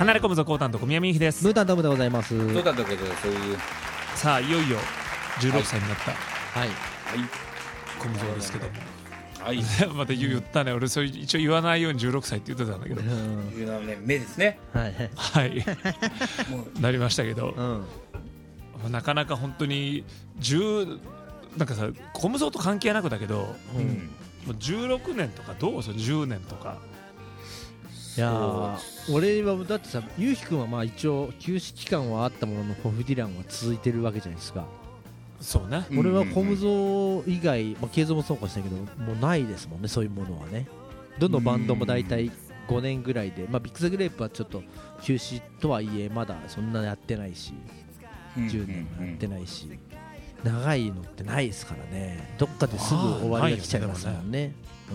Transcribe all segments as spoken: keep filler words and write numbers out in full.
離れ込むぞコータンと小宮美幸です。 ムータントムでございます。 そうだったけどそういう。 さあいよいよじゅうろくさいになったはい小ムゾですけども、 はい、 また言ったね、俺それ一応言わないようにじゅうろくさいって言ってたんだけど、 じゅうななねんめですね。 はいはいなりましたけど、 うん、 なかなか本当にじゅうなんかさ小ムゾと関係なくだけど、 うん、 もうじゅうろくねんとかどうそじゅうねんとか。 いやー俺はだってさ、ゆうひくんはまあ一応休止期間はあったもののホフディランは続いてるわけじゃないですか。 そうね、 俺はコムゾ以外、まあ、ケイゾもそうかもしれないけどもうないですもんね、そういうものはね。どのバンドも大体ごねんぐらいで、まあ、ビッグザグレープはちょっと休止とはいえまだそんなやってないし、じゅうねんもやってないし、長いのってないですからね。どっかですぐ終わりが来ちゃいますもんね。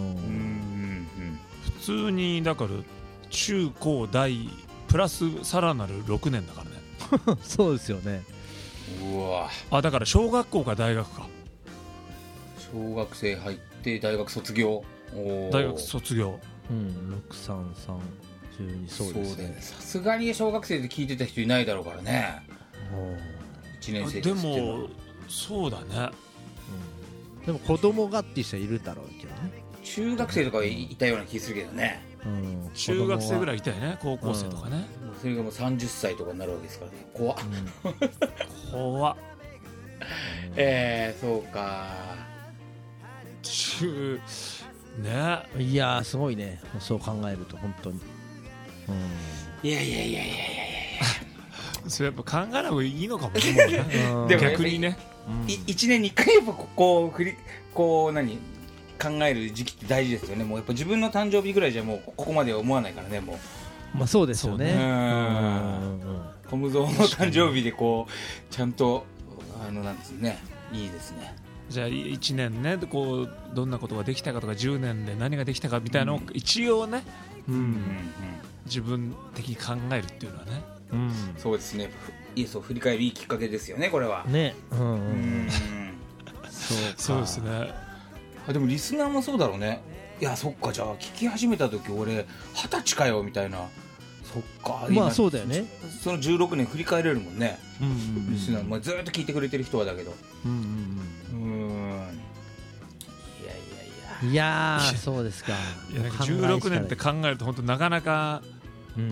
普通にだから中高大プラスさらなるろくねんだからねそうですよね。 うわあ、だから小学校か大学か。 小学生入って大学卒業。 大学卒業、 うん、ろくさんさんじゅうに、そうですね。 さすがに小学生で聞いてた人いないだろうからね。いちねん生でもそうだね、 うん、でも子供がっていう人はいるだろうけどね。 中学生とかいたような気するけどね、 うん、 中学生ぐらいいたよね、高校生とかね、 うん、それがもうさんじゅっさいとかになるわけですからね。怖っ、 うん、怖っえー、そうか中ね。 いやーすごいね、そう考えると本当に、 うん、いやいやいやいやいやいやそれやっぱ考えない方がいいのかもしれないね逆にね、 うん、いちねんにいっかいやっぱこう振りこう何考える時期って大事ですよね。もうやっぱ自分の誕生日ぐらいじゃもうここまでは思わないからね。もうまあそうですよね。 コムゾーの誕生日でこうちゃんとあのなんですね、いいですね。 じゃあいちねんね、こうどんなことができたかとかじゅうねんで何ができたかみたいなのを一応ね、うんうんうん、自分的に考えるっていうのはね、 うん、そうですね。いい、そう振り返るいいきっかけですよねこれはね。うんうん、うん、 そうそうですね。 あでもリスナーもそうだろうね。いやそっか、じゃあ聞き始めた時俺二十歳かよみたいな。そっか、 まあそうだよね。 そのじゅうろくねん振り返れるもんね、 うんうんうん、 リスナー、まあ、ずっと聞いてくれてる人はだけど、 うんうんうん、うーん、いやいやいやいやいやそうですか。 いやなんかじゅうろくねんって考えると本当なかなか、うん、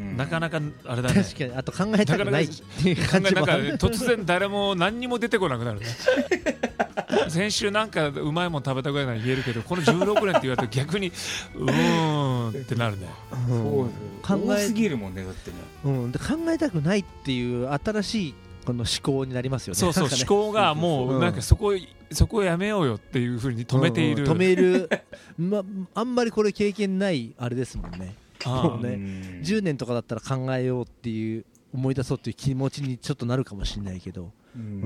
なかなかあれだね。 確かに、あと考えたくないっていう感じもある。 なんか突然誰も何にも出てこなくなるね先週なんかうまいもん食べたぐらいなら言えるけど、このじゅうろくねんって言われると逆にうーんってなるね、 うん、そう考えすぎるもんねだってね、 うん、で考えたくないっていう新しいこの思考になりますよね。 そうそう、ね、思考がもうなんかそこそこをやめようよっていう風に止めている、 うんうん、止めるまあんまりこれ経験ないあれですもんね。もうね、じゅうねんとかだったら考えようっていう思い出そうっていう気持ちにちょっとなるかもしれないけど、うんうん、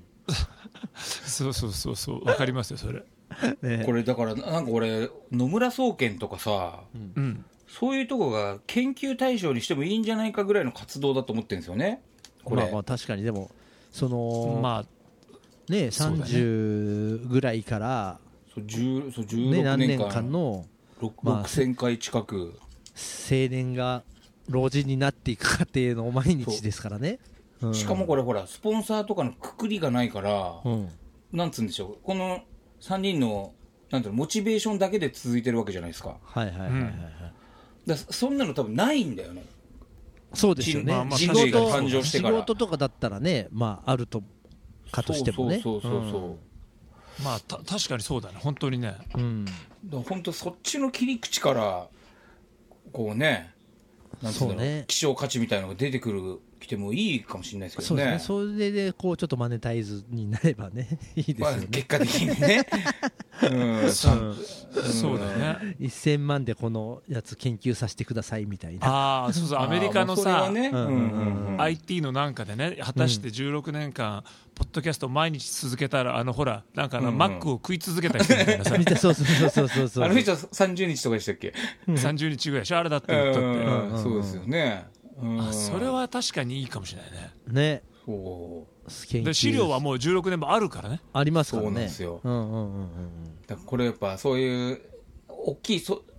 そうそうそうそうわかりますよそれね、これだからなんか俺野村総研とかさ、うん、そういうとこが研究対象にしてもいいんじゃないかぐらいの活動だと思ってるんですよねこれ。 まあまあ確かに。でもそのまあねさんじゅうぐらいからそうじゅう、そうじゅうろくねんかん、ね、何年間のろくせんかい近く青年が老人になっていく過程の毎日ですからね、 うん、しかもこれほらスポンサーとかのくくりがないから、うん、なんつうんでしょう、このさんにんのなんていうのモチベーションだけで続いてるわけじゃないですか。 はいはいはいはい、はい、 だそんなの多分ないんだよね。 そうですよね、 まあまあ、人類が誕生してから仕事とかだったらね、まああるとかとしてもね。 そうそうそうそうそう、うん、 まあた確かにそうだね本当にね、 うん、だから本当そっちの切り口からこうね、なんていうの、ね、希少価値みたいなのが出てくるきてもいいかもしれないですけどね。 そうですね。それでこうちょっとマネタイズになればねいいですよね、まあ、 結果的にねうん、うん、 そうだね。 せんまんでこのやつ研究させてくださいみたいな。 ああそうそう、アメリカのさ、 ね、うんうんうん、 アイティー のなんかでね、果たしてじゅうろくねんかんポッドキャストを毎日続けたら、あのほらなんかあの、うんうん、マックを食い続けた人みたいなさそうそうそうそうそう、 あの人さんじゅうにちとかでしたっけさんじゅうにちぐらいでしょあれだって言ったって、 うんうん、そうですよね、うん、 あそれは確かにいいかもしれないね。 ね、 そうで資料はもうじゅうろくねんもあるからね。 ありますからね。 そうなんですよ、 うんうんうんうん、 だからこれやっぱそういう大きいそ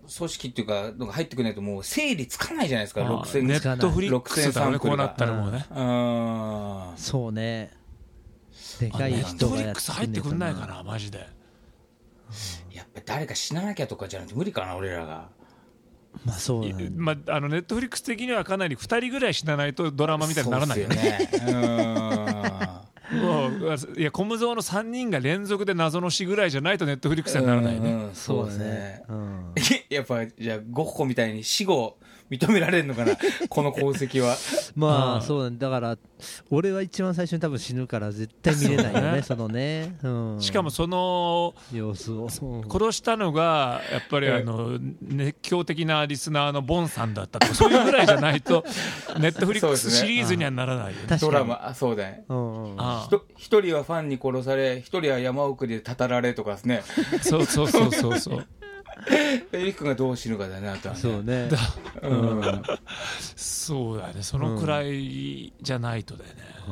組織っていうかのが入ってくれないともう整理つかないじゃないですか。ろくせんネットフリックスだね、こうなったらもうね。 うんそうね、でかいネット人がやってフリックス入ってくんないかなマジで。 やっぱり誰か死ななきゃとかじゃなくて無理かな俺らが。 まあそうなんだ、 まあ、あのネットフリックス的にはかなりふたりぐらい死なないとドラマみたいにならないよね。 そうですよねもういやコムゾーのさんにんが連続で謎の死ぐらいじゃないとネットフリックスにならないね。 うんうんそうですね、 ね、うん、 やっぱじゃあゴッホみたいに死後認められるのかなこの功績は。 まあそうなんだ、だから俺は一番最初に多分死ぬから絶対見れないよねそのね、うん、 しかもその様子を、うん、 殺したのがやっぱりあの熱狂的なリスナーのボンさんだったとかそういうぐらいじゃないとネットフリックスシリーズにはならないよね。 ドラマ、あそうだね、 うんうん、 一人はファンに殺され一人は山奥でたたられとかですね。 そうそうそうそうそうエリックがどう死ぬかだね、あとはね。 そうね、 うん、 そうだね、そのくらいじゃないとだよね、うん、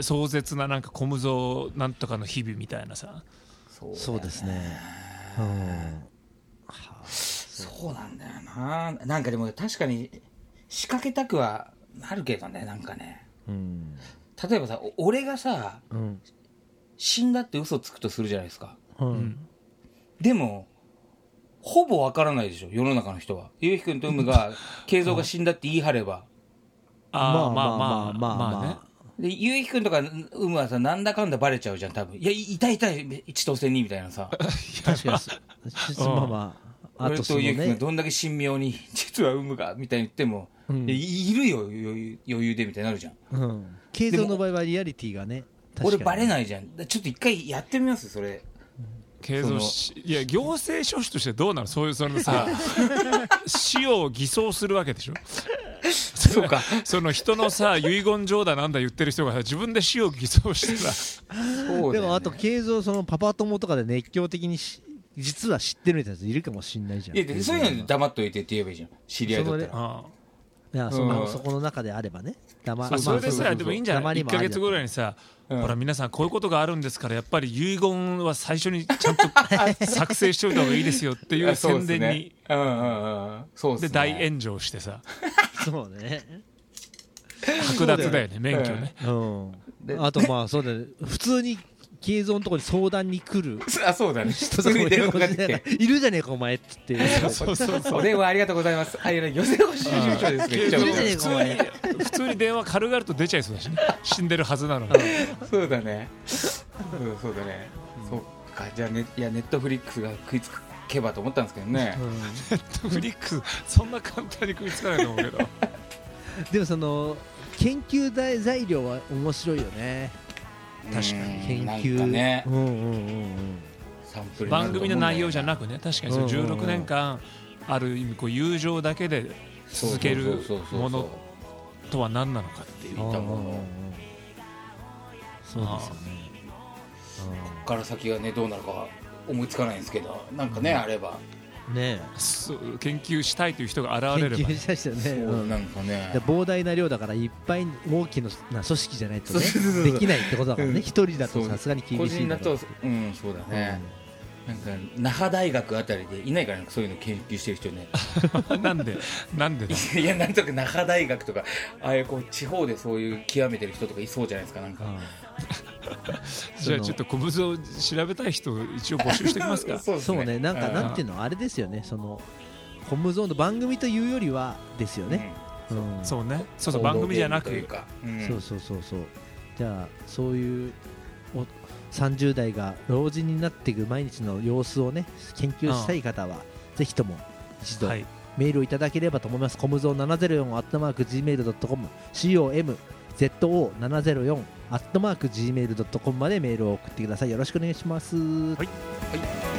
壮絶ななんかコムゾーなんとかの日々みたいなさ。 そう、そうですね、うん、 はあ、そうなんだよな。なんかでも確かに仕掛けたくはなるけどね、なんかね、うん、例えばさ俺がさ、うん、死んだって嘘つくとするじゃないですか、うん、でもほぼわからないでしょ世の中の人は。ゆうひくんとうむが慶三が死んだって言い張ればああまあまあまあまあね。 でゆうひくんとかうむはさなんだかんだバレちゃうじゃん多分。いや痛い痛い千歳にみたいなさ確かにまあまあ俺とゆうひくんがどんだけ神妙に実はうむがみたいに言っても、うん、い, いるよ余裕余裕でみたいになるじゃん、うん、 慶三の場合はリアリティがね俺バレないじゃん。ちょっと一回やってみますそれ。 慶三いや行政書士としてどうなのそういうそのさ死を偽装するわけでしょ。そうかその人のさ遺言状だなんだ言ってる人がさ自分で死を偽装してたそう、ね、でもあと慶三そのパパ友とかで熱狂的に実は知ってるみたいなやついるかもしんないじゃん。 いやそういうので黙っといてって言えばいいじゃん知り合いだったら。ああいや そ, の、うん、そこの中であればね黙まあそれでさでもいいんじゃないいっかげつぐらいにさ、うん、ほら皆さんこういうことがあるんですからやっぱり遺言は最初にちゃんと作成しておいた方がいいですよっていう宣伝にで大炎上してさそうね剥奪だよね免許ね、 うん、あとまあそうだね普通に慶三のところに相談に来るあそうだね人とかいるじゃねえかお前っつってそうそうそうお電話ありがとうございますあいや寄せ越し住所ですけどいるじゃねえかお前普通に電話軽々と出ちゃいそうだしね死んでるはずなのにそうだねそうそうだね、うん、そっかじゃあねいやネットフリックスが食いつけばと思ったんですけどね、うん、 ネットフリックスそんな簡単に食いつかないと思うけどでもその研究材料は面白いよね。確かに研究ね、うんうんうんうん、 番組の内容じゃなくね確かにそのじゅうろくねんかんある意味こう友情だけで続けるものとは何なのかっていうものそうですよね。 こっから先がねどうなるか思いつかないんですけどなんかね、うん、あればねそう研究したいという人が現れれば、ね、 研究した人ね、 そうなんかね膨大な量だからいっぱい大きな組織じゃないとねできないってことだからね一人だとさすがに厳しいんだ個人だとうんそうだね、うん、なんか那覇大学あたりでいないから、ね、そういうの研究してる人ねなんでなんでいやなんとか那覇大学とかああいうこう地方でそういう極めてる人とかいそうじゃないですかなんか、うんじゃあちょっと小物を調べたい人一応募集しておきますかそうですね、そうねなんかなんていうのあれですよねそのコムゾーンの番組というよりはですよね、 うんうん、そうねそうそう番組じゃなく、 うん、そうそうそうそうじゃあそういうおさんじゅう代が老人になっていく毎日の様子をね研究したい方は、うん、ぜひとも一度、はい、メールをいただければと思います。コムゾーンななぜろよんアットマーク ジーメールドットコム コムゼットオーななぜろよんアットマーク ジーメールドットコム までメールを送ってください。よろしくお願いします。 はい、はい